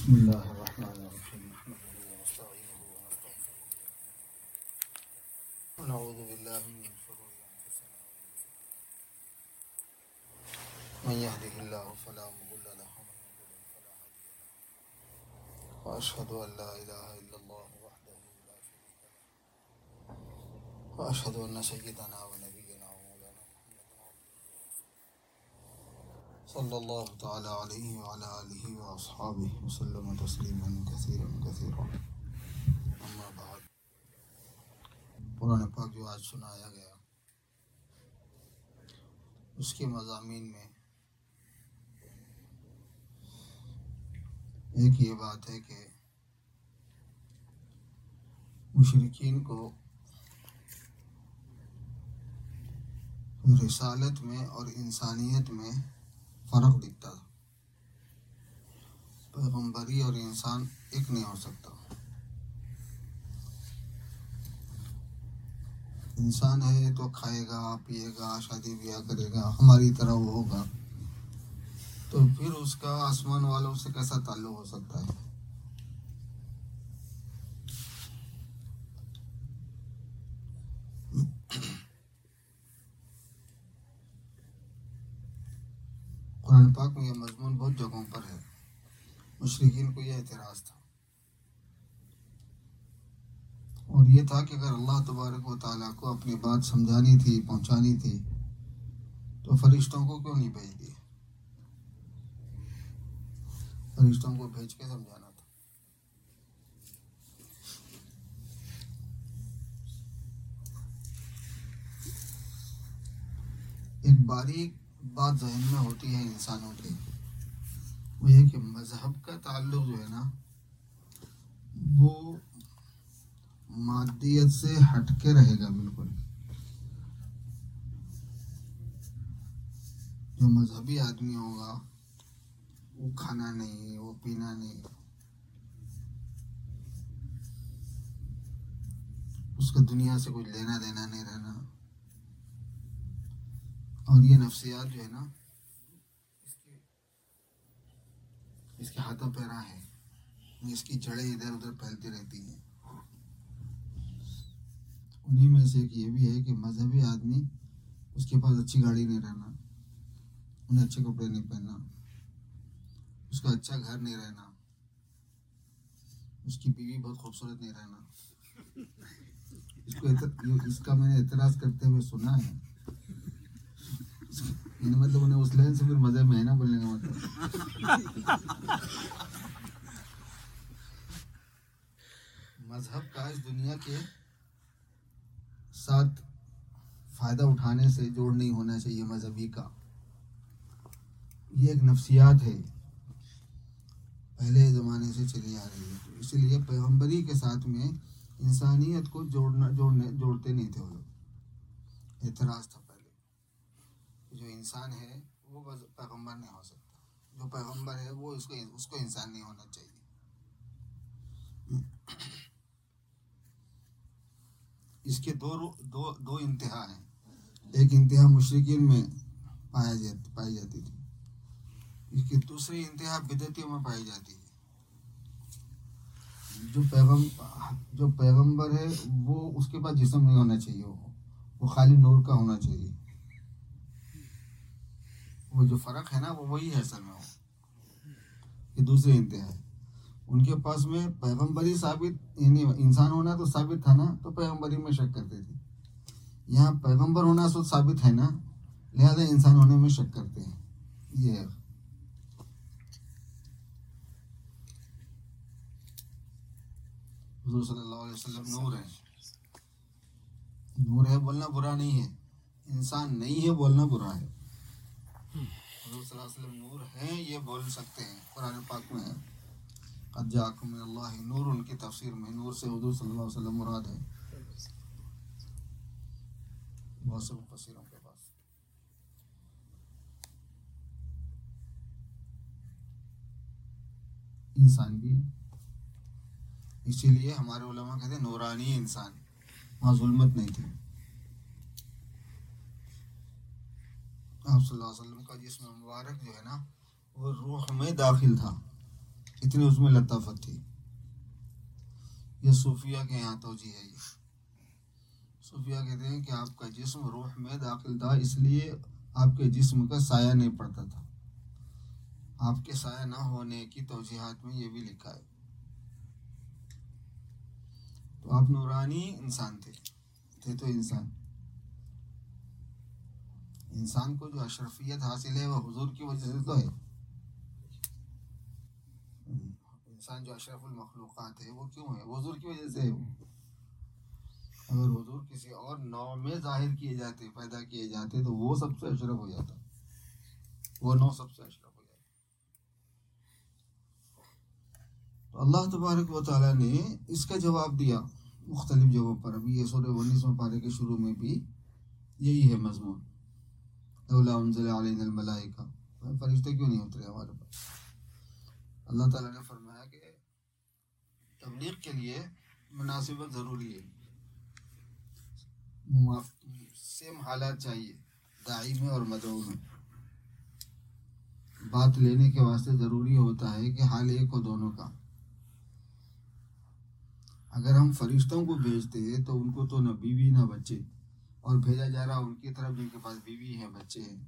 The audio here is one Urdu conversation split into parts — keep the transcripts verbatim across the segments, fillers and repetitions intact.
بسم اللہ الرحمن الرحیم نحمده ونستعینه ونستغفره ونعوذ باللہ من شرور انفسنا من يهده الله فلا مضل له ومن يضلل فلا هادي له واشهد ان لا اله الا الله وحده لا شريك له واشهد ان سيدنا ونبينا ومولانا محمد صلی اللہ تعالی علیہ وعلی آلہ واصحابہ وسلم تسلیما کثیرا کثیرا اما بعد. قرآن پاک جو آج سنایا گیا اس کے مضامین میں ایک یہ بات ہے کہ مشرکین کو رسالت میں اور انسانیت میں فرق دکھتا تھا. پیغمبری اور انسان ایک نہیں ہو سکتا. انسان ہے تو کھائے گا پیے گا شادی بیاہ کرے گا ہماری طرح وہ ہوگا، تو پھر اس کا آسمان والوں سے کیسا تعلق ہو سکتا ہے؟ قرآن پاک میں یہ مضمون بہت جگہوں پر ہے. مشرکین کو یہ اعتراض تھا اور یہ تھا کہ اگر اللہ تبارک و تعالیٰ کو اپنی بات سمجھانی تھی پہنچانی تھی تو فرشتوں کو کیوں نہیں بھیج دیے؟ فرشتوں کو بھیج کے سمجھانا تھا. ایک باریک بات ذہن میں ہوتی ہے انسانوں کے، وہ یہ کہ مذہب کا تعلق جو ہے نا وہ مادیت سے ہٹ کے رہے گا. بالکل جو مذہبی آدمی ہوگا وہ کھانا نہیں وہ پینا نہیں، اس کا دنیا سے کچھ لینا دینا نہیں رہنا. اور یہ نفسیات جو ہے نا اس کی اس کے ہاتھوں پیرا ہے، اس کی جڑیں ادھر ادھر پھیلتی رہتی ہیں. انہیں میں سے ایک یہ بھی ہے کہ مذہبی آدمی اس کے پاس اچھی گاڑی نہیں رہنا، انہیں اچھے کپڑے نہیں پہننا، اس کا اچھا گھر نہیں رہنا، اس کی بیوی بہت خوبصورت نہیں رہنا. اس کو اس کا میں نے اعتراض کرتے ہوئے سنا ہے. یعنی مطلب انہیں اس لائن سے پھر مذہب میں ہے نا بولنے کا مطلب. مذہب کا اس دنیا کے ساتھ فائدہ اٹھانے سے جوڑ نہیں ہونا چاہیے. مذہبی کا یہ ایک نفسیات ہے، پہلے زمانے سے چلی آ رہی ہے. تو اسی لیے پیغمبری کے ساتھ میں انسانیت کو جوڑنا جوڑنے جوڑتے نہیں تھے وہ لوگ. اعتراض تھا پہلے جو انسان ہے وہ پیغمبر نہیں ہو سکتا، جو پیغمبر ہے وہ اس کو اس کو انسان نہیں ہونا چاہیے. اس کے دو دو دو انتہا ہیں. ایک انتہا مشرکین میں پایا جاتی پائی جاتی تھی، اس کی دوسری انتہا بدعتیوں میں پائی جاتی ہے. جو پیغم جو پیغمبر ہے وہ اس کے پاس جسم نہیں ہونا چاہیے، وہ وہ خالی نور کا ہونا چاہیے. وہ جو فرق ہے نا وہ وہی ہے اصل میں. وہ یہ دوسری انتہا ہے. ان کے پاس میں پیغمبری ثابت یعنی انسان ہونا تو ثابت تھا نا، تو پیغمبری میں شک کرتے تھے. یہاں پیغمبر ہونا سو ثابت ہے نا، لہذا انسان ہونے میں شک کرتے ہیں. یہ ہے. حضور صلی اللہ علیہ وسلم نور ہے. نور ہے بولنا برا نہیں ہے، انسان نہیں ہے بولنا برا ہے. حضور صلی اللہ علیہ وسلم نور ہیں یہ بول سکتے ہیں. قرآن پاک میں ہے قد جاءکم من اللہ نور. ان کی تفسیر میں نور سے حضور صلی اللہ علیہ وسلم مراد ہے. بہت سے مفسروں کے پاس انسان بھی ہے. اسی لیے ہمارے علماء کہتے ہیں نورانی انسان، وہاں ظلمت نہیں تھی. آپ صلی اللہ علیہ وسلم کا جسم مبارک جو ہے نا وہ روح میں داخل تھا. اتنی اس میں لطافت تھی. یہ صوفیہ کے یہاں توجیہ ہے. یہ صوفیہ کہتے ہیں کہ آپ کا جسم روح میں داخل تھا، اس لیے آپ کے جسم کا سایہ نہیں پڑتا تھا. آپ کے سایہ نہ ہونے کی توجیہات میں یہ بھی لکھا ہے. تو آپ نورانی انسان تھے تھے تو انسان انسان کو جو اشرفیت حاصل ہے وہ حضور کی وجہ سے تو ہے. انسان جو اشرف المخلوقات ہے وہ کیوں ہے؟ حضور کی وجہ سے ہے. اگر حضور کسی اور نوع میں ظاہر کیے جاتے، پیدا کیے جاتے، تو وہ سب سے اشرف ہو جاتا، وہ نوع سب سے اشرف ہو جاتا. تو اللہ تبارک و تعالیٰ نے اس کا جواب دیا مختلف جگہوں پر. ابھی یہ سورہ انیسویں پارے کے شروع میں بھی یہی ہے مضمون. لولا انزل علینا الملائکہ، فرشتے کیوں نہیں اترے ہمارے پاس؟ اللہ تعالیٰ نے فرمایا کہ تبلیغ کے لیے مناسبت ضروری ہے، سیم حالات چاہیے داعی میں اور مدعو میں. بات لینے کے واسطے ضروری ہوتا ہے کہ حال ایک ہو دونوں کا. اگر ہم فرشتوں کو بھیجتے ہیں تو ان کو تو نہ بیوی نہ بچے، اور بھیجا جا رہا ان کی طرف جن کے پاس بیوی ہیں، بچے ہیں،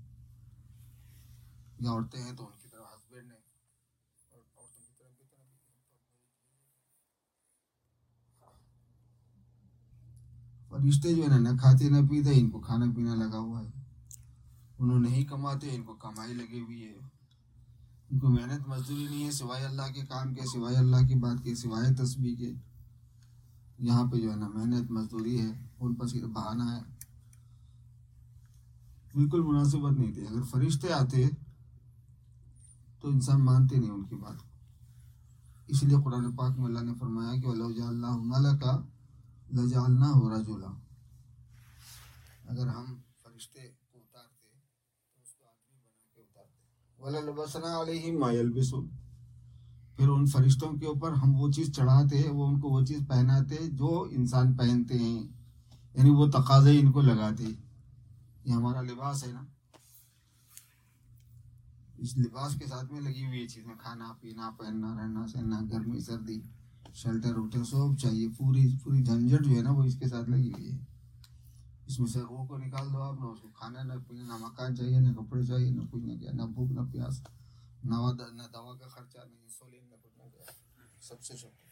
یا عورتیں ہیں تو ان کی طرف ہسبینڈ ہیں، اور عورتوں کی طرف بھی طرف فرشتے جو ہے نا نہ کھاتے نہ پیتے، ان کو کھانا پینا لگا ہوا ہے. انہوں نہیں کماتے، ان کو کمائی لگی ہوئی ہے. ان کو محنت مزدوری نہیں ہے سوائے اللہ کے کام کے، سوائے اللہ کی بات کے، سوائے تسبیح کے. یہاں پہ جو ہے نا محنت مزدوری ہے، ان پر صرف بہانہ ہے. بالکل مناسبت نہیں تھی. اگر فرشتے آتے تو انسان مانتے نہیں ان کی بات کو. اس لیے قرآن پاک میں اللہ نے فرمایا کہ وَلَوْ جَعَلْنَاهُ مَلَكًا لَجَعَلْنَاهُ رَجُلًا. اگر ہم فرشتے کو اتارتے تو اس کو آدمی بنا کے اتارتے. وَلَلْبَسْنَا عَلَيْهِمْ مَا يَلْبِسُونَ. پھر ان فرشتوں کے اوپر ہم وہ چیز چڑھاتے، وہ ان کو وہ چیز پہناتے جو انسان پہنتے ہیں، یعنی وہ تقاضے ان کو لگاتے. یہ ہمارا لباس ہے نا، اس لباس کے ساتھ میں لگی ہوئی چیزیں، کھانا پینا، پہننا، رہنا سہنا، گرمی سردی، شیلٹر وٹر سب چاہیے. پوری پوری جھنجھٹ جو ہے نا وہ اس کے ساتھ لگی ہوئی ہے. اس میں سے روح کو نکال دو آپ، نہ اس کو کھانا نہ پینا، نہ مکان چاہیے، نہ کپڑے چاہیے، نہ کچھ نہ کیا، نہ بھوک نہ پیاس، نہ نہ دوا کا خرچہ، نہ انسولین، نہ کچھ نہ کیا، سب سے شکر.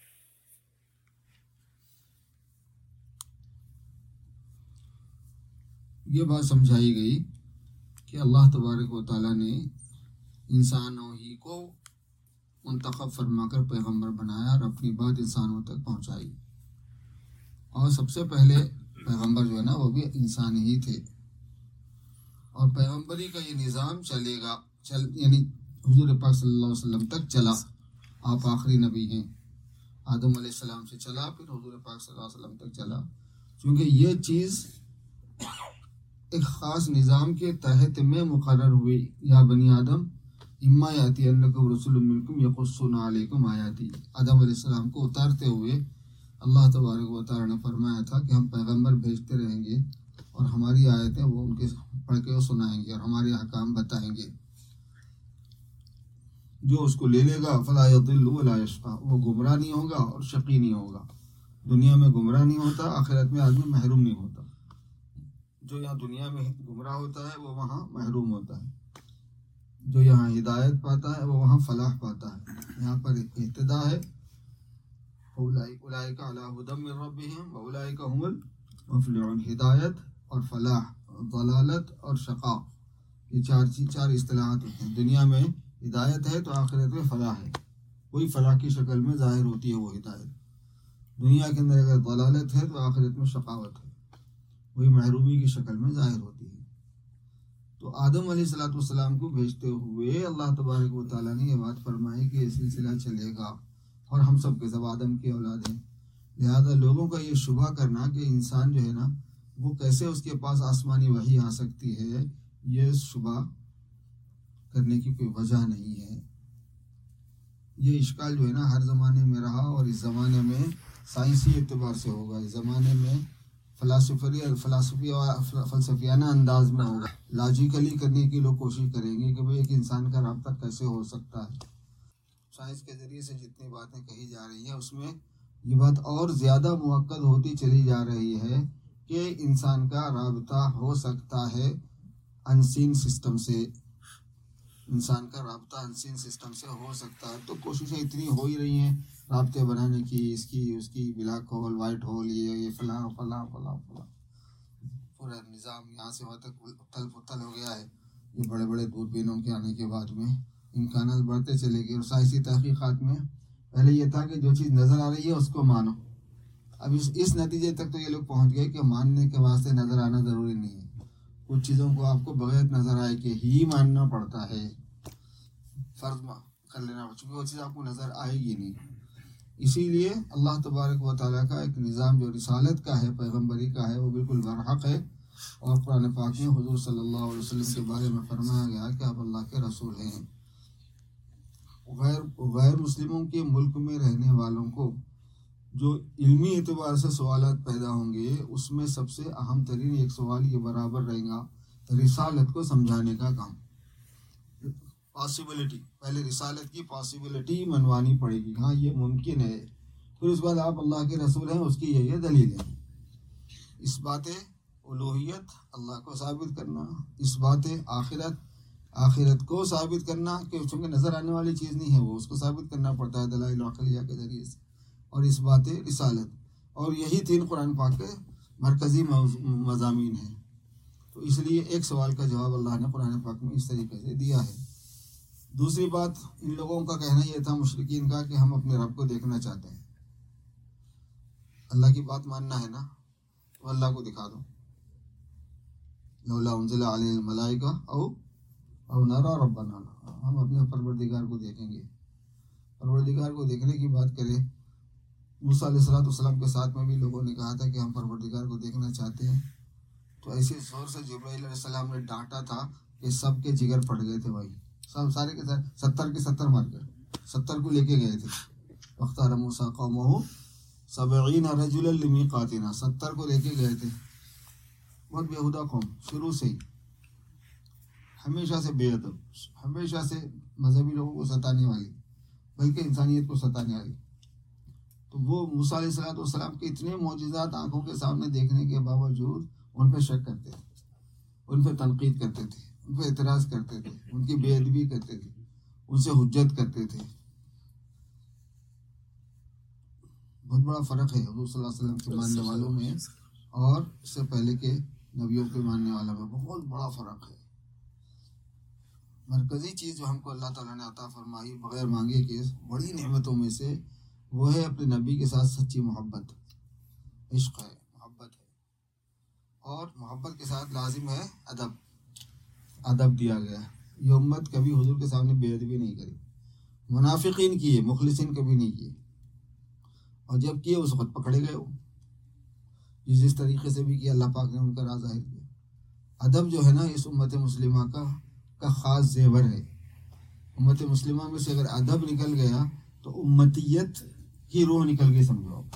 یہ بات سمجھائی گئی کہ اللہ تبارک و تعالیٰ نے انسانوں ہی کو منتخب فرما کر پیغمبر بنایا اور اپنی بات انسانوں تک پہنچائی. اور سب سے پہلے پیغمبر جو ہے نا وہ بھی انسان ہی تھے. اور پیغمبری کا یہ نظام چلے گا، چل یعنی حضور پاک صلی اللہ علیہ وسلم تک چلا. آپ آخری نبی ہیں. آدم علیہ السلام سے چلا، پھر حضور پاک صلی اللہ علیہ وسلم تک چلا. چونکہ یہ چیز ایک خاص نظام کے تحت میں مقرر ہوئی. یا بنی آدم اما یاتینکم رسول منکم یقصون علیکم آیاتی. آدم علیہ السلام کو اتارتے ہوئے اللہ تبارک و تعالیٰ نے فرمایا تھا کہ ہم پیغمبر بھیجتے رہیں گے اور ہماری آیتیں وہ ان کے پڑھ کے سنائیں گے اور ہمارے احکام بتائیں گے. جو اس کو لے لے گا فلا یضل ولا یشقی، وہ گمراہ نہیں ہوگا اور شقی نہیں ہوگا. دنیا میں گمراہ نہیں ہوتا، آخرت میں آدمی محروم نہیں ہوتا. جو یہاں دنیا میں گمراہ ہوتا ہے وہ وہاں محروم ہوتا ہے. جو یہاں ہدایت پاتا ہے وہ وہاں فلاح پاتا ہے. یہاں پر اہتدا ہے. اولئک علی ھدی من ربہم واولئک ھم المفلحون. ہدایت اور فلاح، ضلالت اور شقاء، یہ چار چار اصطلاحات ہوتے ہیں. دنیا میں ہدایت ہے تو آخرت میں فلاح ہے. وہی فلاح کی شکل میں ظاہر ہوتی ہے وہ ہدایت. دنیا کے اندر اگر ضلالت ہے تو آخرت میں شقاوت ہے، وہی محرومی کی شکل میں ظاہر ہوتی ہے. تو آدم علیہ الصلوۃ والسلام کو بھیجتے ہوئے اللہ تبارک و تعالیٰ نے یہ بات فرمائی کہ یہ سلسلہ چلے گا اور ہم سب کے سب آدم کی اولاد ہیں. لہذا لوگوں کا یہ شبہ کرنا کہ انسان جو ہے نا وہ کیسے اس کے پاس آسمانی وحی آ سکتی ہے، یہ شبہ کرنے کی کوئی وجہ نہیں ہے. یہ اشکال جو ہے نا ہر زمانے میں رہا اور اس زمانے میں سائنسی اعتبار سے ہوگا. اس زمانے میں فلاسفری فلاسفی فلسفیانہ انداز میں ہوگا. لاجیکلی کرنے کی لوگ کوشش کریں گے کہ بھئی ایک انسان کا رابطہ کیسے ہو سکتا ہے. سائنس کے ذریعے سے جتنی باتیں کہی جا رہی ہیں اس میں یہ بات اور زیادہ مؤکد ہوتی چلی جا رہی ہے کہ انسان کا رابطہ ہو سکتا ہے انسین سسٹم سے، انسان کا رابطہ انسین سسٹم سے ہو سکتا ہے. تو کوششیں اتنی ہو ہی رہی ہیں رابطے بنانے کی، اس کی اس کی بلیک ہول، وائٹ ہول، یہ یہ فلاں فلاں فلاں فلاں پورا نظام یہاں سے وہاں تک اتھل پتھل ہو گیا ہے. یہ بڑے بڑے دوربینوں کے آنے کے بعد میں امکانات بڑھتے چلے گئے. اور سائنسی تحقیقات میں پہلے یہ تھا کہ جو چیز نظر آ رہی ہے اس کو مانو. اب اس اس نتیجے تک تو یہ لوگ پہنچ گئے کہ ماننے کے واسطے نظر آنا ضروری نہیں ہے. کچھ چیزوں کو آپ کو بغیر نظر آئے کہ ہی ماننا پڑتا ہے، فرض کر لینا، چونکہ وہ چیز آپ کو نظر آئے گی نہیں. اسی لیے اللہ تبارک و تعالیٰ کا ایک نظام جو رسالت کا ہے، پیغمبری کا ہے، وہ بالکل برحق ہے. اور قرآن پاک میں حضور صلی اللہ علیہ وسلم کے بارے میں فرمایا گیا کہ آپ اللہ کے رسول ہیں. غیر غیر مسلموں کے ملک میں رہنے والوں کو جو علمی اعتبار سے سوالات پیدا ہوں گے، اس میں سب سے اہم ترین ایک سوال یہ برابر رہے گا رسالت کو سمجھانے کا کام. پاسبلٹی، پہلے رسالت کی پاسبلٹی منوانی پڑے گی، ہاں یہ ممکن ہے. پھر اس بعد آپ اللہ کے رسول ہیں، اس کی یہ یہ دلیل ہے. اس بات الوہیت اللہ کو ثابت کرنا، اس بات آخرت آخرت کو ثابت کرنا کہ چونکہ نظر آنے والی چیز نہیں ہے، وہ اس کو ثابت کرنا پڑتا ہے دلائل عقلیہ کے ذریعے سے. اور اس بات رسالت، اور یہی تین قرآن پاک کے مرکزی مضامین ہیں. تو اس لیے ایک سوال کا جواب اللہ نے قرآن پاک میں اس طریقے سے دیا ہے. دوسری بات، ان لوگوں کا کہنا یہ تھا مشرکین کا کہ ہم اپنے رب کو دیکھنا چاہتے ہیں. اللہ کی بات ماننا ہے نا، تو اللہ کو دکھا دو. لولا انزل علیہ الملائکہ او او نرى ربنا، ہم اپنے پروردگار کو دیکھیں گے. پروردگار کو دیکھنے کی بات کریں، موسیٰ علیہ الصلوۃ والسلام کے ساتھ میں بھی لوگوں نے کہا تھا کہ ہم پروردگار کو دیکھنا چاہتے ہیں. تو ایسے زور سے جبرائیل علیہ السلام نے ڈانٹا تھا کہ سب کے جگر پھٹ گئے تھے بھائی، سب سارے کے سارے ستر کے ستر مار کر ستر کو لے کے گئے تھے. واختار موسیٰ قومہ سبعین رجلا لمیقاتنا، ستر کو لے کے گئے تھے. بہت بےہودہ قوم، شروع سے ہی ہمیشہ سے بے ادب، ہمیشہ سے مذہبی لوگوں کو ستانے والی، بلکہ انسانیت کو ستانے والی. تو وہ موسیٰ علیہ الصلوۃ والسلام کے اتنے معجزات آنکھوں کے سامنے دیکھنے کے باوجود ان پہ شک کرتے تھے، ان پہ تنقید کرتے تھے، ان پہ اعتراض کرتے تھے، ان کی بے ادبی کرتے تھے، ان سے حجت کرتے تھے. بہت بڑا فرق ہے حضور صلی اللہ علیہ وسلم کے ماننے والوں میں اور اس سے پہلے کے نبیوں کے ماننے والوں میں، بہت بڑا فرق ہے. مرکزی چیز جو ہم کو اللہ تعالیٰ نے عطا فرمائی بغیر مانگے کے بڑی نعمتوں میں سے، وہ ہے اپنے نبی کے ساتھ سچی محبت. عشق ہے، محبت ہے، اور محبت کے ساتھ لازم ہے ادب. ادب دیا گیا. یہ امت کبھی حضور کے سامنے بے ادبی نہیں کری. منافقین کیے، مخلصین کبھی نہیں کیے، اور جب کیے اس وقت پکڑے گئے. وہ جس جس طریقے سے بھی کیا اللہ پاک نے ان کا راز ظاہر کیا. ادب جو ہے نا اس امت مسلمہ کا کا خاص زیور ہے. امت مسلمہ میں سے اگر ادب نکل گیا تو امتیت کی روح نکل گئی سمجھو آپ.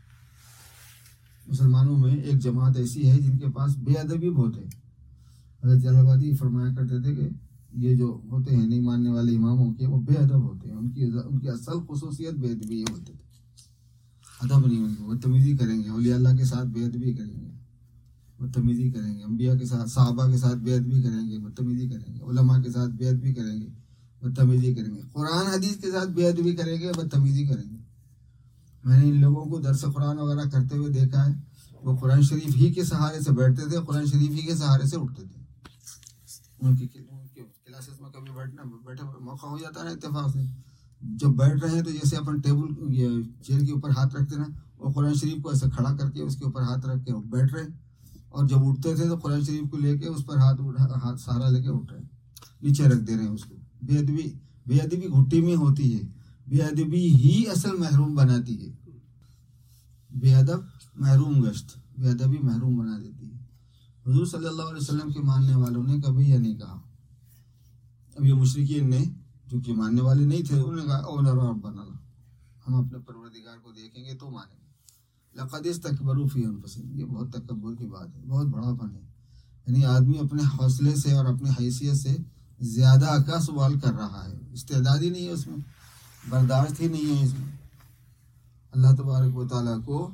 مسلمانوں میں ایک جماعت ایسی ہے جن کے پاس بے ادبی بہت ہے. حضرت جلال آبادی فرمایا کرتے تھے کہ یہ جو ہوتے ہیں نہیں ماننے والے اماموں کے، وہ بے ادب ہوتے ہیں. ان کی ان کی اصل خصوصیت بے ادبی یہ ہوتے تھے. ادب نہیں ان کو، بدتمیزی کریں گے، اولیاء اللہ کے ساتھ بے ادبی کریں گے، بدتمیزی کریں گے. انبیاء کے ساتھ، صحابہ کے ساتھ بے ادبی کریں گے، بدتمیزی کریں گے. علماء کے ساتھ بے ادبی کریں گے، بدتمیزی کریں گے. قرآن حدیث کے ساتھ بے ادبی کریں گے، بدتمیزی کریں گے. میں نے ان لوگوں کو درس قرآن وغیرہ کرتے ہوئے دیکھا ہے. وہ قرآن شریف ہی کے سہارے سے بیٹھتے تھے، قرآن شریف ہی کے سہارے سے اٹھتے تھے. ان کی کلاسز میں کبھی بیٹھنا بیٹھے موقع ہو جاتا ہے اتفاق سے، جب بیٹھ رہے ہیں تو جیسے اپن ٹیبل یہ چیئر کے اوپر ہاتھ رکھتے نا، وہ قرآن شریف کو ایسے کھڑا کر کے اس کے اوپر ہاتھ رکھ کے بیٹھ رہے. اور جب اٹھتے تھے تو قرآن شریف کو لے کے اس پر ہاتھ ہاتھ سہارا لے کے اٹھ رہے، نیچے رکھ دے رہے ہیں اس کو. بے ادبی بے ادبی گھٹی میں ہوتی ہے. بے ادبی ہی اصل محروم بناتی ہے. بے ادب محروم گشت، بے ادبی محروم بنا دیتی ہے. حضور صلی اللہ علیہ وسلم کے ماننے والوں نے کبھی یہ نہیں کہا. اب یہ مشرکین نے جو کہ ماننے والے نہیں تھے، انہوں نے کہا او نرى ربنا، ہم اپنے پروردگار کو دیکھیں گے تو مانیں گے. لقد استكبروا في انفسهم، یہ بہت تکبر کی بات ہے، بہت بڑا پن ہے. یعنی آدمی اپنے حوصلے سے اور اپنی حیثیت سے زیادہ کا سوال کر رہا ہے، استعداد ہی نہیں ہے اس میں. برداشت ہی نہیں ہے اس میں۔ اللہ تبارک و تعالیٰ کو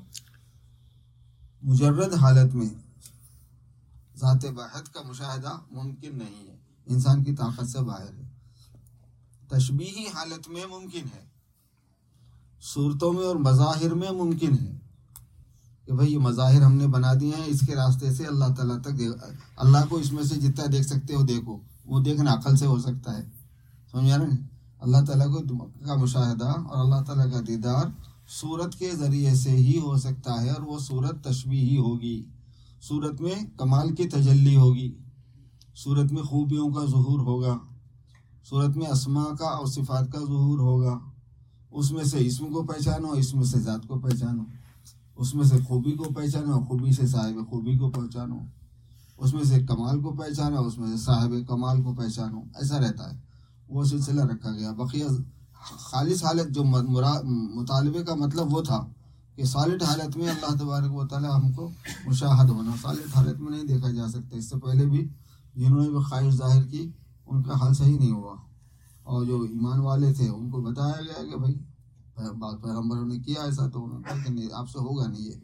مجرد حالت میں ذات واحد کا مشاہدہ ممکن نہیں ہے، انسان کی طاقت سے باہر ہے۔ تشبیہی حالت میں ممکن ہے، صورتوں میں اور مظاہر میں ممکن ہے کہ بھئی یہ مظاہر ہم نے بنا دیے ہیں، اس کے راستے سے اللہ تعالیٰ تک اللہ کو اس میں سے جتنا دیکھ سکتے ہو دیکھو، وہ دیکھنا عقل سے ہو سکتا ہے، سمجھا نا؟ اللہ تعالیٰ کو کا مشاہدہ اور اللہ تعالیٰ کا دیدار صورت کے ذریعے سے ہی ہو سکتا ہے، اور وہ صورت تشبیہی ہوگی، صورت میں کمال کی تجلی ہوگی، صورت میں خوبیوں کا ظہور ہوگا، صورت میں اسماء کا اور صفات کا ظہور ہوگا، اس میں سے اسم کو پہچانو، اس میں سے ذات کو پہچانو، اس میں سے خوبی کو پہچانو، خوبی سے صاحب خوبی کو پہچانو، اس میں سے کمال کو پہچانو، اس میں سے صاحب کمال کو پہچانو، ایسا رہتا ہے، وہ سلسلہ رکھا گیا۔ بقیہ خالص حالت جو مطالبے کا مطلب وہ تھا کہ سالڈ حالت میں اللہ تبارک و تعالیٰ ہم کو مشاہد ہونا، سالڈ حالت میں نہیں دیکھا جا سکتا۔ اس سے پہلے بھی جنہوں نے بھی خواہش ظاہر کی ان کا حال صحیح نہیں ہوا، اور جو ایمان والے تھے ان کو بتایا گیا کہ بھائی بات پیغمبروں نے کیا ایسا، تو انہوں نے کہا کہ نہیں، آپ سے ہوگا نہیں یہ۔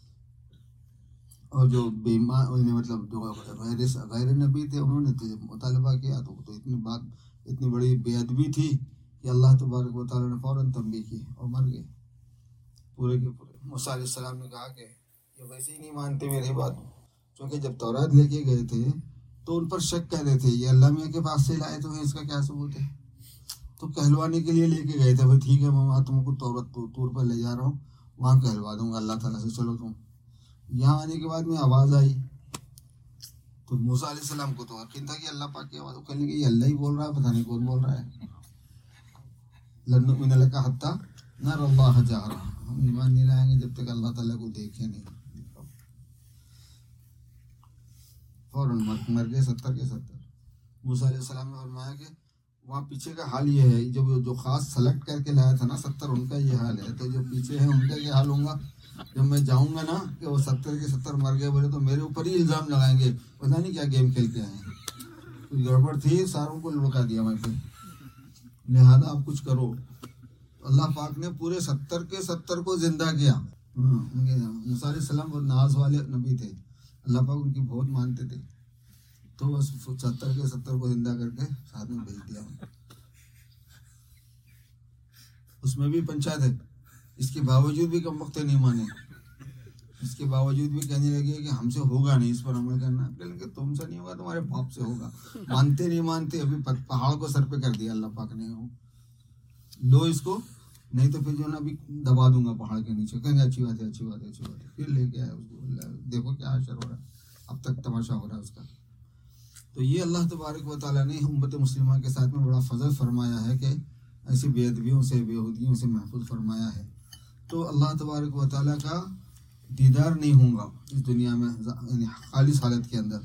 اور جو بے ایمان مطلب جو غیر غیر نبی تھے انہوں نے مطالبہ کیا، تو تو اتنی بات اتنی بڑی بے ادبی تھی کہ اللہ تبارک و تعالیٰ نے فوراً تنبیہ کی اور مر گئے پورے کے پورے۔ موسیٰ علیہ السلام نے کہا کہ یہ ویسے ہی نہیں مانتے میری بات، کیونکہ جب تورات لے کے گئے تھے تو ان پر شک کر رہے تھے یہ اللہ میاں کے پاس سے لائے تو ہیں، اس کا کیا ثبوت ہے؟ تو کہلوانے کے لیے لے کے گئے تھے، بھائی ٹھیک ہے میں وہاں تم کو تورات طور پر لے جا رہا ہوں، وہاں کہلوا دوں گا اللہ تعالیٰ سے، چلو تم۔ یہاں آنے کے بعد میں آواز آئی تو موسیٰ علیہ السلام کو تو یقین تھا کہ اللہ پاک کی آواز، وہ کہنے کہ یہ اللہ ہی بول رہا ہے، پتہ نہیں کون بول رہا ہے۔ لن نؤمن لک حتی نری اللہ جہرا، ہم ایمان نہیں لائیں گے جب تک اللہ تعالیٰ کو دیکھیں نہیں۔ فوراً مر گئے ستر کے ستر۔ موسیٰ علیہ السلام نے فرمایا کہ وہاں پیچھے کا حال یہ ہے، جب جو خاص سلیکٹ کر کے لایا تھا نا ستر، ان کا یہ حال ہے، تو جو پیچھے ہیں ان کا کیا حال ہوگا جب میں جاؤں گا نا کہ وہ ستر کے ستر مر گئے بولے تو میرے اوپر ہی الزام لگائیں گے، پتہ نہیں کیا گیم کھیل کے آئے ہیں، کچھ گڑبڑ تھی، ساروں کو لڑکا دیا میں پھر، لہذا آپ کچھ کرو۔ اللہ پاک نے پورے ستر کے ستر کو زندہ کیا۔ موسیٰ علیہ السلام بہت ناز والے نبی تھے، اللہ پاک ان کی بہت مانتے تھے، تو بس ستر کے ستر کو زندہ کر کے ساتھ میں بھیج دیا۔ اس میں بھی پنچایت ہے، اس کے باوجود بھی کم وقت نہیں مانے، اس کے باوجود بھی کہنے لگے کہ ہم سے ہوگا نہیں اس پر عمل کرنا، کہ تم سے نہیں ہوگا تمہارے باپ سے ہوگا، مانتے نہیں مانتے، ابھی پہاڑ کو سر پہ کر دیا اللہ پاک نے، لو اس کو، نہیں تو پھر جو نا ابھی دبا دوں گا پہاڑ کے نیچے، کہیں گے اچھی بات ہے اچھی بات ہے اچھی بات ہے، پھر لے کے آیا اس کو، دیکھو کیا اشر ہو رہا ہے، اب تک تماشا ہو رہا ہے اس کا۔ تو یہ اللہ تبارک و تعالیٰ نے امت مسلمہ کے ساتھ میں بڑا فضل فرمایا ہے کہ ایسی بے ادبیوں سے بےہودگیوں سے محفوظ فرمایا ہے۔ تو اللہ تبارک و تعالیٰ کا دیدار نہیں ہوں گا اس دنیا میں یعنی خالص حالت کے اندر،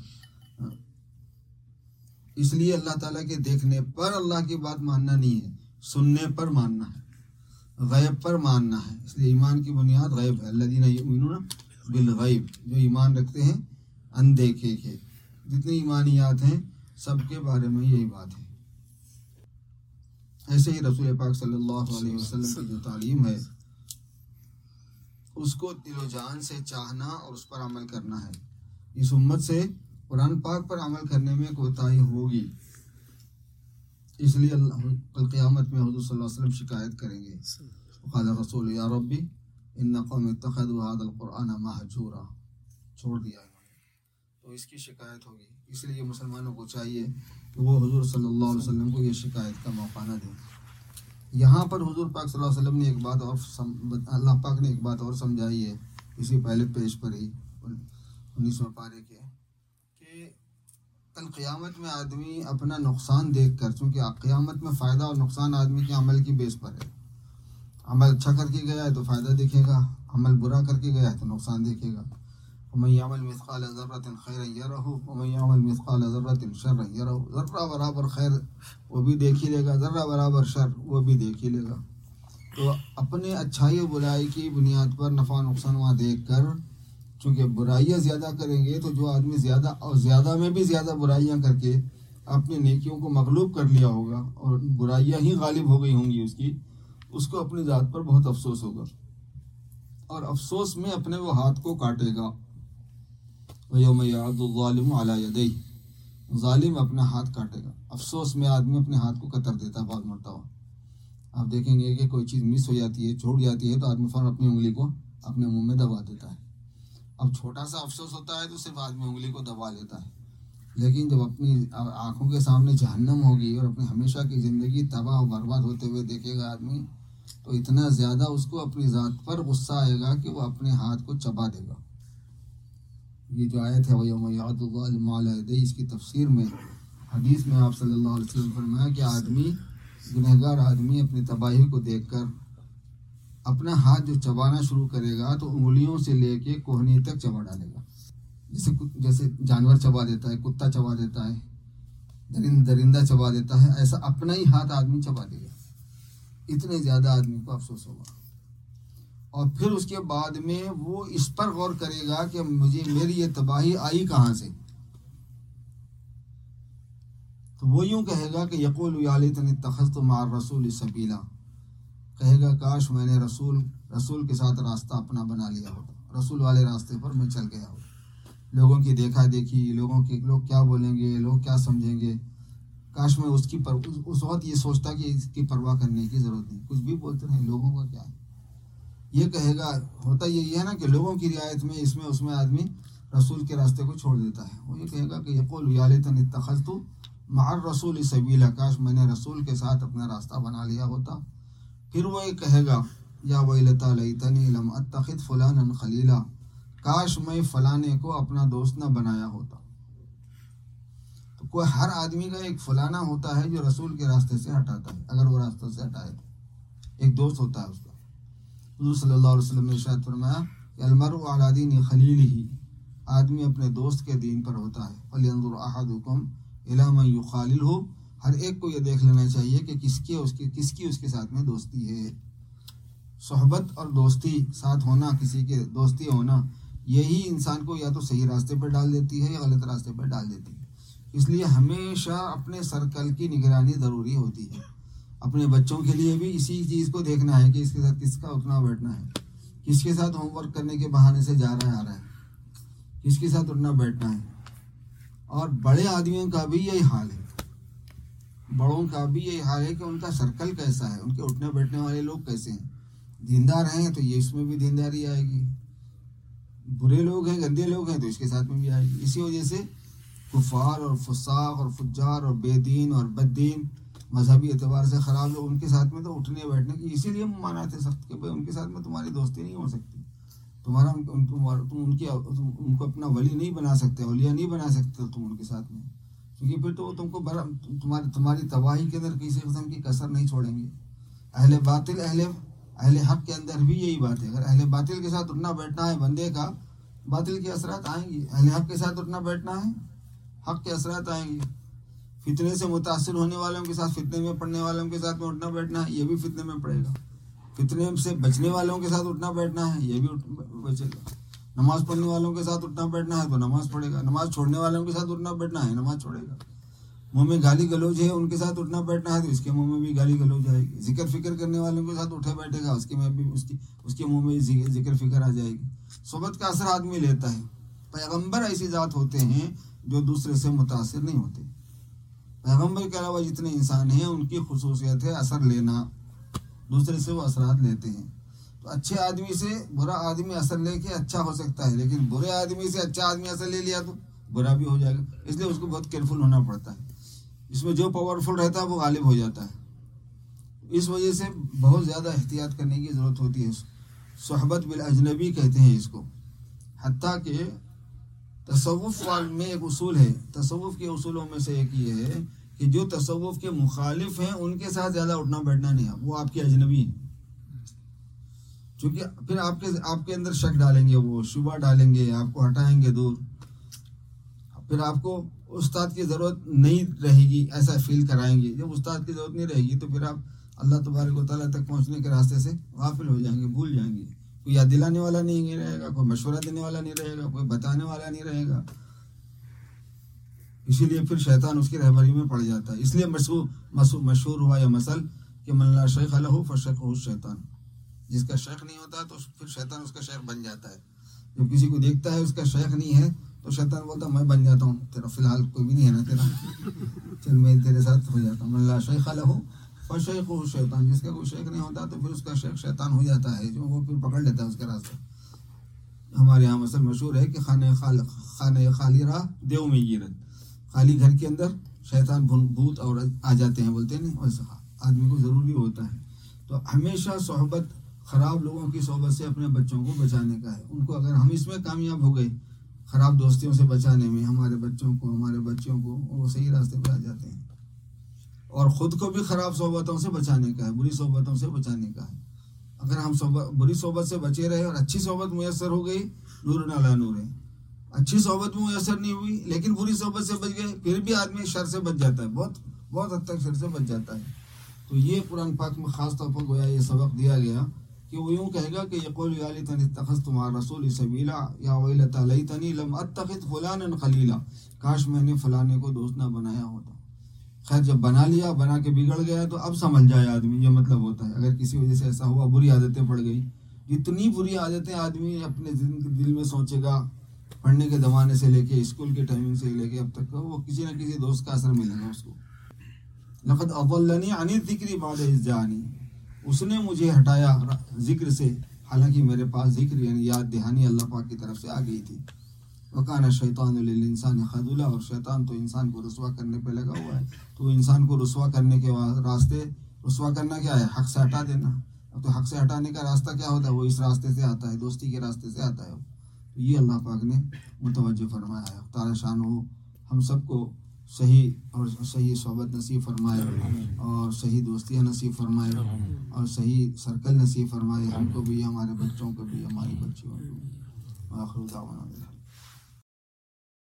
اس لیے اللہ تعالیٰ کے دیکھنے پر اللہ کی بات ماننا نہیں ہے، سننے پر ماننا ہے، غیب پر ماننا ہے، اس لیے ایمان کی بنیاد غیب ہے۔ الذین یؤمنون بالغیب، جو ایمان رکھتے ہیں اندیکھے کے، جتنے ایمانیات ہیں سب کے بارے میں یہی بات ہے۔ ایسے ہی رسول پاک صلی اللہ علیہ وسلم کی جو تعلیم ہے اس کو دل و جان سے چاہنا اور اس پر عمل کرنا ہے۔ اس امت سے قرآن پاک پر عمل کرنے میں کوتاہی ہوگی، اس لیے اللہ کل قیامت میں حضور صلی اللہ علیہ وسلم شکایت کریں گے، قال رسول یا ربی ان قوم اتخذوا هذا القرآن مہجورا، چھوڑ دیا انہوں نے، تو اس کی شکایت ہوگی۔ اس لیے مسلمانوں کو چاہیے کہ وہ حضور صلی اللہ علیہ وسلم کو یہ شکایت کا موقع نہ دیں۔ یہاں پر حضور پاک صلی اللہ علیہ وسلم نے ایک بات اور اللہ پاک نے ایک بات اور سمجھائی ہے، اسی پہلے پیج پر ہی انیسویں پارے کے، کہ کل قیامت میں آدمی اپنا نقصان دیکھ کر، چونکہ قیامت میں فائدہ اور نقصان آدمی کے عمل کی بیس پر ہے، عمل اچھا کر کے گیا ہے تو فائدہ دیکھے گا، عمل برا کر کے گیا ہے تو نقصان دیکھے گا۔ وَمَن يَعْمَلْ مِثْقَالَ ذَرَّةٍ خَيْرًا يَرَهُ وَمَن يَعْمَلْ مِثْقَالَ ذَرَّةٍ شَرًّا يَرَهُ، ذرہ برابر خیر وہ بھی دیکھ ہی لے گا، ذرہ برابر شر وہ بھی دیکھ ہی لے گا۔ تو اپنے اچھائی و برائی کی بنیاد پر نفع نقصان وہاں دیکھ کر، چونکہ برائیاں زیادہ کریں گے تو جو آدمی زیادہ اور زیادہ میں بھی زیادہ برائیاں کر کے اپنی نیکیوں کو مغلوب کر لیا ہوگا اور برائیاں ہی غالب ہو گئی ہوں گی اس کی، اس کو اپنی ذات پر بہت افسوس ہوگا، اور افسوس میں اپنے وہ ہاتھ کو کاٹے گا۔ وَيَوْمَ يَعَضُّ الظَّالِمُ عَلَى يَدَيْهِ، ظالم اپنا ہاتھ کاٹے گا۔ افسوس میں آدمی اپنے ہاتھ کو کتر دیتا ہے بعض مرتبہ۔ آپ دیکھیں گے کہ کوئی چیز مس ہو جاتی ہے، چھوٹ جاتی ہے، تو آدمی فوراً اپنی انگلی کو اپنے منہ میں دبا دیتا ہے۔ اب چھوٹا سا افسوس ہوتا ہے تو صرف آدمی انگلی کو دبا لیتا ہے، لیکن جب اپنی آنکھوں کے سامنے جہنم ہوگی اور اپنی ہمیشہ کی زندگی تباہ و برباد ہوتے ہوئے دیکھے گا آدمی، تو اتنا زیادہ اس کو اپنی ذات پر غصہ آئے گا کہ وہ اپنے ہاتھ کو چبا دے گا۔ یہ جو آیت ہے وَيَوْمَ يَعَضُّ الظَّالِمُ عَلَى يَدَيْهِ، اس کی تفسیر میں حدیث میں آپ صلی اللہ علیہ وسلم فرمایا کہ آدمی، گنہگار آدمی اپنی تباہی کو دیکھ کر اپنا ہاتھ جو چبانا شروع کرے گا تو انگلیوں سے لے کے کوہنی تک چبا ڈالے گا، جیسے جیسے جانور چبا دیتا ہے، کتا چبا دیتا ہے، درند درندہ چبا دیتا ہے، ایسا اپنا ہی ہاتھ آدمی چبا دے گا۔ اتنے زیادہ آدمی کو افسوس ہوگا، اور پھر اس کے بعد میں وہ اس پر غور کرے گا کہ مجھے میری یہ تباہی آئی کہاں سے۔ تو وہ یوں کہے گا کہ یقول یا لیتنی اتخذت مع الرسول سبیلا، کہے گا کاش میں نے رسول رسول کے ساتھ راستہ اپنا بنا لیا ہوتا، رسول والے راستے پر میں چل گیا ہوتا۔ لوگوں کی دیکھا دیکھی، لوگوں کی لوگ کیا بولیں گے، لوگ کیا سمجھیں گے، کاش میں اس کی پر اس وقت یہ سوچتا کہ اس کی پرواہ کرنے کی ضرورت نہیں، کچھ بھی بولتے رہے، لوگوں کا کیا ہے۔ یہ کہے گا، ہوتا یہی ہے نا کہ لوگوں کی رعایت میں اس میں اس میں آدمی رسول کے راستے کو چھوڑ دیتا ہے۔ وہ یہ کہے گا کہ یقول یا لیتنی اتخذت مع الرسول سبیلا، کاش میں نے رسول کے ساتھ اپنا راستہ بنا لیا ہوتا۔ پھر وہ یہ کہے گا یا ویلتی لیتنی لم اتخذ فلانا خلیلا، کاش میں فلانے کو اپنا دوست نہ بنایا ہوتا۔ تو کوئی ہر آدمی کا ایک فلانا ہوتا ہے جو رسول کے راستے سے ہٹاتا ہے، اگر وہ راستوں سے ہٹائے ایک دوست ہوتا ہے اس کا۔ حضور صلی اللہ علیہ وسلم نے ارشاد فرمایا کہ المرء علی دین خلیلہ، آدمی اپنے دوست کے دین پر ہوتا ہے۔ فلینظر احدکم الی من یخاللہ، ہر ایک کو یہ دیکھ لینا چاہیے کہ کس کی اس کی کس کی اس کے ساتھ میں دوستی ہے۔ صحبت اور دوستی، ساتھ ہونا، کسی کے دوستی ہونا، یہی انسان کو یا تو صحیح راستے پر ڈال دیتی ہے یا غلط راستے پر ڈال دیتی ہے۔ اس لیے ہمیشہ اپنے سرکل کی نگرانی ضروری ہوتی ہے۔ اپنے بچوں کے لیے بھی اسی چیز کو دیکھنا ہے کہ اس کے ساتھ کس کا اٹھنا بیٹھنا ہے، کس کے ساتھ ہوم ورک کرنے کے بہانے سے جا رہا ہے آ رہا ہے، کس کے ساتھ اٹھنا بیٹھنا ہے۔ اور بڑے آدمیوں کا بھی یہی حال ہے، بڑوں کا بھی یہی حال ہے کہ ان کا سرکل کیسا ہے، ان کے اٹھنے بیٹھنے والے لوگ کیسے ہیں۔ دیندار ہیں تو یہ اس میں بھی دینداری آئے گی، برے لوگ ہیں، گندے لوگ ہیں تو اس کے ساتھ میں بھی آئے گی۔ اسی وجہ سے کفار اور فساق اور فجار اور بے دین اور بد دین، مذہبی اعتبار سے خراب لوگ، ان کے ساتھ میں تو اٹھنے بیٹھنے کی اسی لیے ممانعت ہے سخت، کہ بھائی ان کے ساتھ میں تمہاری دوستی نہیں ہو سکتی، تمہارا تم تم ان کی ان کو اپنا ولی نہیں بنا سکتے، اولیاء نہیں بنا سکتے تم ان کے ساتھ میں، کیونکہ پھر تو وہ تم کو تمہاری تمہاری تباہی کے اندر کسی قسم کی کسر نہیں چھوڑیں گے۔ اہل باطل اہل اہل حق کے اندر بھی یہی بات ہے، اگر اہل باطل کے ساتھ اٹھنا بیٹھنا ہے بندے کا، باطل کے اثرات آئیں گے، اہل حق کے ساتھ اٹھنا بیٹھنا ہے، حق کے اثرات آئیں گے۔ فتنے سے متاثر ہونے والوں کے ساتھ، فتنے میں پڑنے والوں کے ساتھ میں اٹھنا بیٹھنا ہے، یہ بھی فتنے میں پڑے گا۔ فتنے سے بچنے والوں کے ساتھ اٹھنا بیٹھنا ہے، یہ بھی بچے گا۔ نماز پڑھنے والوں کے ساتھ اٹھنا بیٹھنا ہے تو نماز پڑھے گا، نماز چھوڑنے والوں کے ساتھ اٹھنا بیٹھنا ہے، نماز چھوڑے گا۔ منہ میں گالی گلوچ ہے، ان کے ساتھ اٹھنا بیٹھنا ہے تو اس کے منہ میں بھی گالی گلوچ آئے گی۔ ذکر فکر کرنے والوں کے ساتھ اٹھے بیٹھے گا، اس کے میں بھی اس کی اس کے منہ میں ذکر فکر آ جائے گی۔ صحبت کا اثر آدمی لیتا ہے۔ پیغمبر ایسی ذات ہوتے ہیں جو دوسرے سے متاثر نہیں ہوتے۔ پیغمبر کے علاوہ جتنے انسان ہیں ان کی خصوصیت ہے اثر لینا، دوسرے سے وہ اثرات لیتے ہیں۔ تو اچھے آدمی سے برا آدمی اثر لے کے اچھا ہو سکتا ہے، لیکن برے آدمی سے اچھا آدمی اثر لے لیا تو برا بھی ہو جائے گا۔ اس لیے اس کو بہت کیئرفل ہونا پڑتا ہے، اس میں جو پاورفل رہتا ہے وہ غالب ہو جاتا ہے۔ اس وجہ سے بہت زیادہ احتیاط کرنے کی ضرورت ہوتی ہے۔ صحبت بالاجنبی کہتے ہیں اس کو۔ حتیٰ کہ تصوف میں ایک اصول ہے، تصوف کے اصولوں میں سے ایک یہ ہے کہ جو تصوف کے مخالف ہیں ان کے ساتھ زیادہ اٹھنا بیٹھنا نہیں ہے، وہ آپ کے اجنبی ہیں، چونکہ پھر آپ کے آپ کے اندر شک ڈالیں گے، وہ شبہ ڈالیں گے، آپ کو ہٹائیں گے دور، پھر آپ کو استاد کی ضرورت نہیں رہے گی ایسا فیل کرائیں گے۔ جب استاد کی ضرورت نہیں رہے گی تو پھر آپ اللہ تبارک و تعالیٰ تک پہنچنے کے راستے سے غافل ہو جائیں گے، بھول جائیں گے۔ کوئی یاد دلانے والا نہیں رہے گا، کوئی مشورہ دینے والا نہیں رہے گا، کوئی بتانے والا نہیں رہے گا، اسی لیے پھر شیطان اس کی رہبری میں پڑ جاتا ہے۔ اس لیے مشہور مشہور ہوا یہ مثل کہ من لا شیخ لہ فشیخہ الشیطان، جس کا شیخ نہیں ہوتا تو پھر شیطان اس کا شیخ بن جاتا ہے. جب کسی کو دیکھتا ہے اس کا شیخ نہیں ہے تو شیطان بولتا میں بن جاتا ہوں، تیرا فی الحال کوئی بھی نہیں ہے نا تیرا، چل میں تیرے ساتھ ہو جاتا ہوں. من لا شیخ لہ فشیخہ الشیطان، جس کا کوئی شیخ نہیں ہوتا تو پھر اس کا شیخ شیطان ہو جاتا ہے، جو وہ پھر پکڑ لیتا ہے اس کا راستہ. ہمارے یہاں مثلا مشہور ہے کہ خانہ خال خانہ خالی راہ دیو میں گیرت، خالی گھر کے اندر شیطان بھوت اور آ جاتے ہیں، بولتے ہیں نہیں، ویسا آدمی کو ضروری ہوتا ہے. تو ہمیشہ صحبت، خراب لوگوں کی صحبت سے اپنے بچوں کو بچانے کا ہے. ان کو اگر ہم اس میں کامیاب ہو گئے خراب دوستیوں سے بچانے میں، ہمارے بچوں کو ہمارے بچوں کو وہ صحیح راستے پہ آ جاتے ہیں. اور خود کو بھی خراب صحبتوں سے بچانے کا ہے، بری صحبتوں سے بچانے کا ہے. اگر ہم صحبت بری صحبت سے بچے رہے اور اچھی صحبت میسر ہو گئی، نور علی نور ہے. اچھی صحبت بھی میسر نہیں ہوئی لیکن بری صحبت سے بچ گئے، پھر بھی آدمی شر سے بچ جاتا ہے، بہت بہت حد تک شر سے بچ جاتا ہے. تو یہ قرآن پاک میں خاص طور پر گویا یہ سبق دیا گیا کہ وہ یوں کہے گا کہ یقول یا لیتنی اتخذت مع الرسول سبیلا یا ویلتی لیتنی لم اتخذ فلانا خلیلا، کاش میں نے فلانے کو دوست نہ بنایا ہوتا. خیر جب بنا لیا، بنا کے بگڑ گیا تو اب سمجھ جائے آدمی، یہ مطلب ہوتا ہے. اگر کسی وجہ سے ایسا ہوا، بری عادتیں پڑ گئی، جتنی بری عادتیں آدمی اپنے دل میں سوچے گا پڑھنے کے زمانے سے لے کے اسکول کے ٹائمنگ سے لے کے اب تک، وہ کسی نہ کسی دوست کا اثر ملے گا اس کو. لقد اضلنی عن الذکر بعد اذ جاءنی، اس نے مجھے ہٹایا ذکر سے حالانکہ میرے پاس ذکر یعنی یاد دہانی اللہ پاک کی طرف سے آ گئی تھی. وکان الشیطان للانسان خذولا، اور شیطان تو انسان کو رسوا کرنے پہ لگا ہوا ہے. تو انسان کو رسوا کرنے کے راستے، رسوا کرنا کیا ہے؟ حق سے ہٹا دینا. اب تو حق سے ہٹانے کا راستہ کیا ہوتا ہے؟ وہ اس راستے سے آتا ہے، دوستی کے راستے سے آتا ہے. تو یہ اللہ پاک نے متوجہ فرمایا ہے. تعالی شان ہو ہم سب کو صحیح اور صحیح صحبت نصیب فرمائے اور صحیح دوستیاں نصیب فرمائے اور صحیح سرکل نصیب فرمائے، ہم کو بھی، ہمارے بچوں کو بھی، ہماری بچیوں کو بھی. آخر دعوانا